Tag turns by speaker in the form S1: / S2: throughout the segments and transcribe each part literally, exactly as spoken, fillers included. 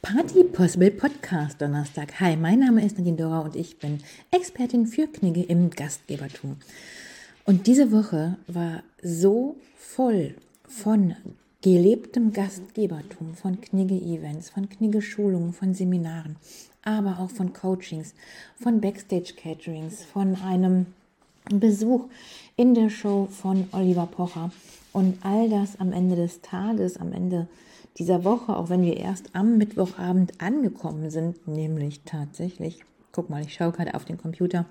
S1: Party Possible Podcast Donnerstag. Hi, mein Name ist Nadine Dora und ich bin Expertin für Knigge im Gastgebertum. Und diese Woche war so voll von gelebtem Gastgebertum, von Knigge-Events, von Knigge-Schulungen, von Seminaren, aber auch von Coachings, von Backstage-Caterings, von einem Besuch in der Show von Oliver Pocher und all das am Ende des Tages, am Ende dieser Woche, auch wenn wir erst am Mittwochabend angekommen sind, nämlich tatsächlich, guck mal, ich schaue gerade auf den Computer,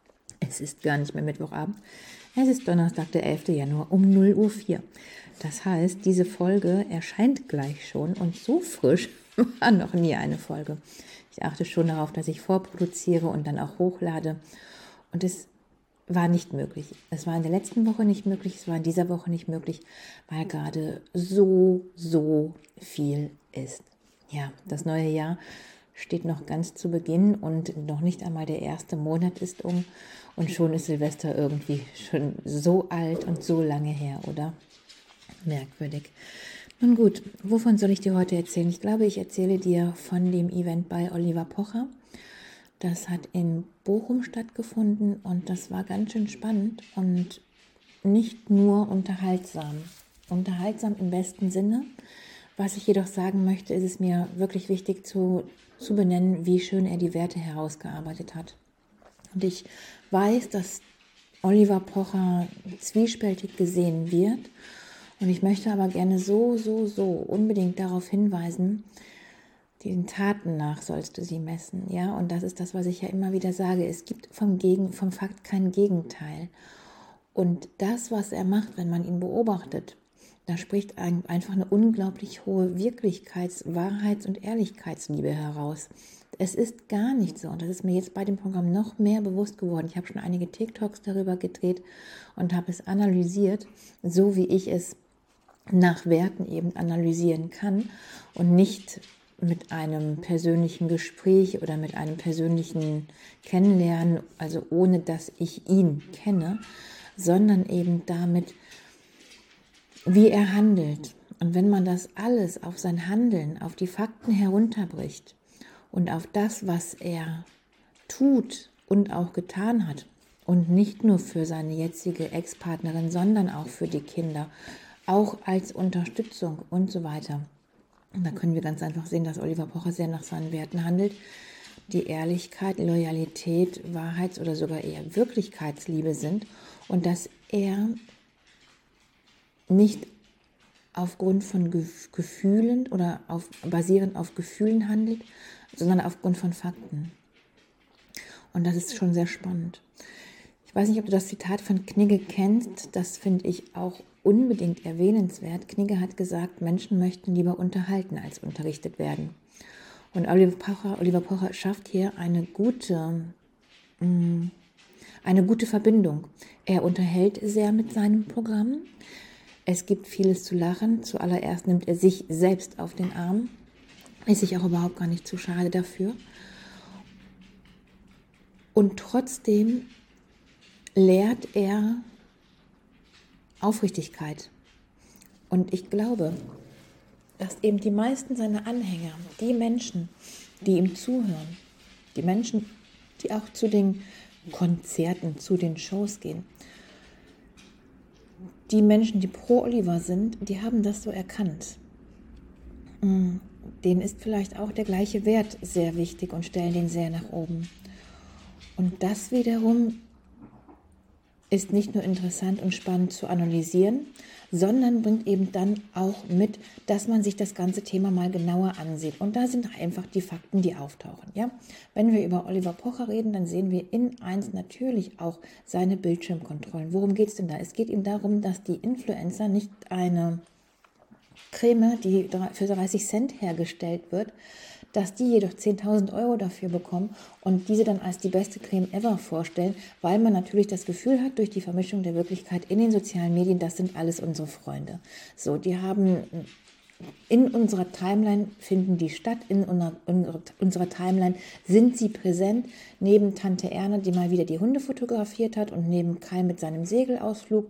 S1: es ist gar nicht mehr Mittwochabend, es ist Donnerstag, der elfter Januar um null Uhr vier. Das heißt, diese Folge erscheint gleich schon und so frisch war noch nie eine Folge. Ich achte schon darauf, dass ich vorproduziere und dann auch hochlade und es war nicht möglich. Es war in der letzten Woche nicht möglich, es war in dieser Woche nicht möglich, weil gerade so, so viel ist. Ja, das neue Jahr steht noch ganz zu Beginn und noch nicht einmal der erste Monat ist um und schon ist Silvester irgendwie schon so alt und so lange her, oder? Merkwürdig. Nun gut, wovon soll ich dir heute erzählen? Ich glaube, ich erzähle dir von dem Event bei Oliver Pocher. Das hat in Bochum stattgefunden und das war ganz schön spannend und nicht nur unterhaltsam. Unterhaltsam im besten Sinne. Was ich jedoch sagen möchte, ist es mir wirklich wichtig zu, zu benennen, wie schön er die Werte herausgearbeitet hat. Und ich weiß, dass Oliver Pocher zwiespältig gesehen wird und ich möchte aber gerne so, so, so unbedingt darauf hinweisen, den Taten nach sollst du sie messen, ja, und das ist das, was ich ja immer wieder sage, es gibt vom, Gegen, vom Fakt kein Gegenteil und das, was er macht, wenn man ihn beobachtet, da spricht ein, einfach eine unglaublich hohe Wirklichkeits-, Wahrheits- und Ehrlichkeitsliebe heraus. Es ist gar nicht so und das ist mir jetzt bei dem Programm noch mehr bewusst geworden. Ich habe schon einige TikToks darüber gedreht und habe es analysiert, so wie ich es nach Werten eben analysieren kann und nicht mit einem persönlichen Gespräch oder mit einem persönlichen Kennenlernen, also ohne dass ich ihn kenne, sondern eben damit, wie er handelt. Und wenn man das alles auf sein Handeln, auf die Fakten herunterbricht und auf das, was er tut und auch getan hat und nicht nur für seine jetzige Ex-Partnerin, sondern auch für die Kinder, auch als Unterstützung und so weiter. Und da können wir ganz einfach sehen, dass Oliver Pocher sehr nach seinen Werten handelt, die Ehrlichkeit, Loyalität, Wahrheits- oder sogar eher Wirklichkeitsliebe sind und dass er nicht aufgrund von Gefühlen oder auf, basierend auf Gefühlen handelt, sondern aufgrund von Fakten. Und das ist schon sehr spannend. Ich weiß nicht, ob du das Zitat von Knigge kennst, das finde ich auch unbedingt erwähnenswert. Knigge hat gesagt, Menschen möchten lieber unterhalten als unterrichtet werden. Und Oliver Pocher, Oliver Pocher schafft hier eine gute, eine gute Verbindung. Er unterhält sehr mit seinem Programm. Es gibt vieles zu lachen. Zuallererst nimmt er sich selbst auf den Arm. Ist sich auch überhaupt gar nicht zu schade dafür. Und trotzdem lehrt er Aufrichtigkeit. Und ich glaube, dass eben die meisten seiner Anhänger, die Menschen, die ihm zuhören, die Menschen, die auch zu den Konzerten, zu den Shows gehen, die Menschen, die pro Oliver sind, die haben das so erkannt. Denen ist vielleicht auch der gleiche Wert sehr wichtig und stellen den sehr nach oben. Und das wiederum ist nicht nur interessant und spannend zu analysieren, sondern bringt eben dann auch mit, dass man sich das ganze Thema mal genauer ansieht. Und da sind einfach die Fakten, die auftauchen. Ja? Wenn wir über Oliver Pocher reden, dann sehen wir in eins natürlich auch seine Bildschirmkontrollen. Worum geht es denn da? Es geht ihm darum, dass die Influencer nicht eine Creme, die für dreißig Cent hergestellt wird, dass die jedoch zehntausend Euro dafür bekommen und diese dann als die beste Creme ever vorstellen, weil man natürlich das Gefühl hat, durch die Vermischung der Wirklichkeit in den sozialen Medien, das sind alles unsere Freunde. So, die haben in unserer Timeline, finden die statt, in unserer, unserer Timeline sind sie präsent, neben Tante Erna, die mal wieder die Hunde fotografiert hat und neben Kai mit seinem Segelausflug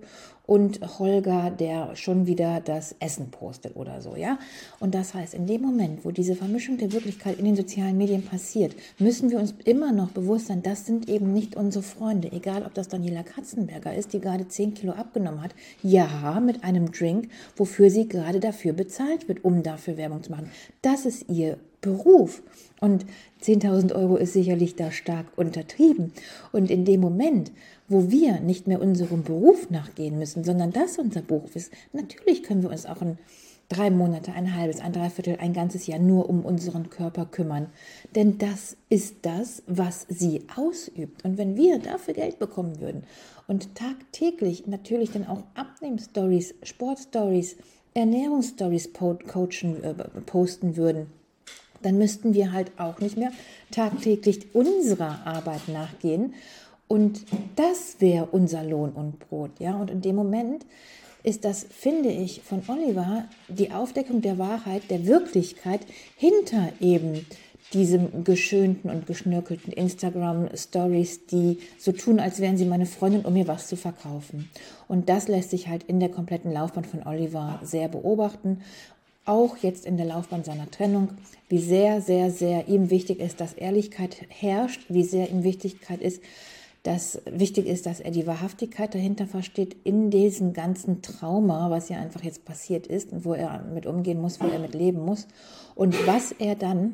S1: und Holger, der schon wieder das Essen postet oder so, ja. Und das heißt, in dem Moment, wo diese Vermischung der Wirklichkeit in den sozialen Medien passiert, müssen wir uns immer noch bewusst sein, das sind eben nicht unsere Freunde, egal ob das Daniela Katzenberger ist, die gerade zehn Kilo abgenommen hat, ja, mit einem Drink, wofür sie gerade dafür bezahlt wird, um dafür Werbung zu machen. Das ist ihr Beruf. Und zehntausend Euro ist sicherlich da stark untertrieben. Und in dem Moment, wo wir nicht mehr unserem Beruf nachgehen müssen, sondern das unser Beruf ist, natürlich können wir uns auch in drei Monate, ein halbes, ein Dreiviertel, ein ganzes Jahr nur um unseren Körper kümmern. Denn das ist das, was sie ausübt. Und wenn wir dafür Geld bekommen würden und tagtäglich natürlich dann auch Abnehm-Stories, Sport-Stories, Ernährungsstories coachen, äh, posten würden, dann müssten wir halt auch nicht mehr tagtäglich unserer Arbeit nachgehen. Und das wäre unser Lohn und Brot. Ja? Und in dem Moment ist das, finde ich, von Oliver die Aufdeckung der Wahrheit, der Wirklichkeit hinter eben diesem geschönten und geschnörkelten Instagram-Stories, die so tun, als wären sie meine Freundin, um mir was zu verkaufen. Und das lässt sich halt in der kompletten Laufbahn von Oliver sehr beobachten. Auch jetzt in der Laufbahn seiner Trennung, wie sehr, sehr, sehr ihm wichtig ist, dass Ehrlichkeit herrscht, wie sehr ihm Wichtigkeit ist, dass wichtig ist, dass er die Wahrhaftigkeit dahinter versteht in diesem ganzen Trauma, was ja einfach jetzt passiert ist und wo er mit umgehen muss, wo er mit leben muss und was er dann,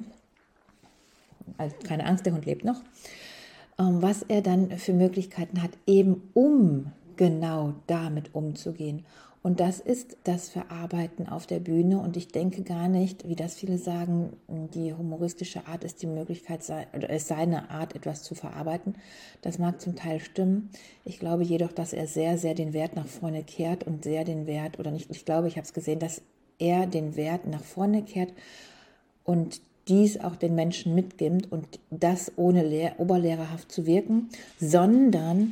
S1: also keine Angst, der Hund lebt noch, was er dann für Möglichkeiten hat, eben um genau damit umzugehen. Und das ist das Verarbeiten auf der Bühne. Und ich denke gar nicht, wie das viele sagen, die humoristische Art ist die Möglichkeit, oder ist seine Art, etwas zu verarbeiten. Das mag zum Teil stimmen. Ich glaube jedoch, dass er sehr, sehr den Wert nach vorne kehrt und sehr den Wert, oder nicht, ich glaube, ich habe es gesehen, dass er den Wert nach vorne kehrt und dies auch den Menschen mitgibt und das ohne lehr- oberlehrerhaft zu wirken, sondern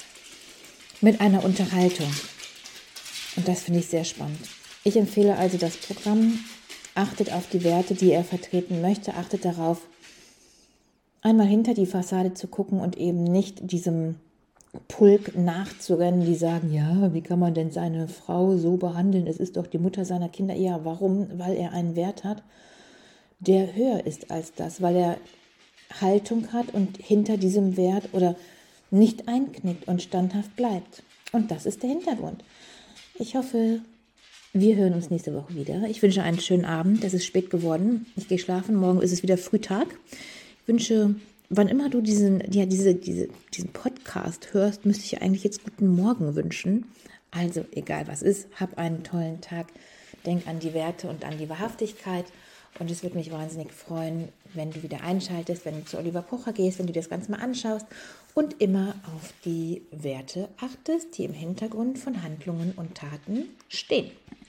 S1: mit einer Unterhaltung. Und das finde ich sehr spannend. Ich empfehle also das Programm. Achtet auf die Werte, die er vertreten möchte. Achtet darauf, einmal hinter die Fassade zu gucken und eben nicht diesem Pulk nachzurennen, die sagen, ja, wie kann man denn seine Frau so behandeln? Es ist doch die Mutter seiner Kinder. Ja, warum? Weil er einen Wert hat, der höher ist als das, weil er Haltung hat und hinter diesem Wert oder nicht einknickt und standhaft bleibt. Und das ist der Hintergrund. Ich hoffe, wir hören uns nächste Woche wieder. Ich wünsche einen schönen Abend. Es ist spät geworden. Ich gehe schlafen. Morgen ist es wieder Frühtag. Ich wünsche, wann immer du diesen, ja, diese, diese, diesen Podcast hörst, müsste ich eigentlich jetzt guten Morgen wünschen. Also egal was ist, hab einen tollen Tag. Denk an die Werte und an die Wahrhaftigkeit. Und es würde mich wahnsinnig freuen, wenn du wieder einschaltest, wenn du zu Oliver Pocher gehst, wenn du dir das Ganze mal anschaust und immer auf die Werte achtest, die im Hintergrund von Handlungen und Taten stehen.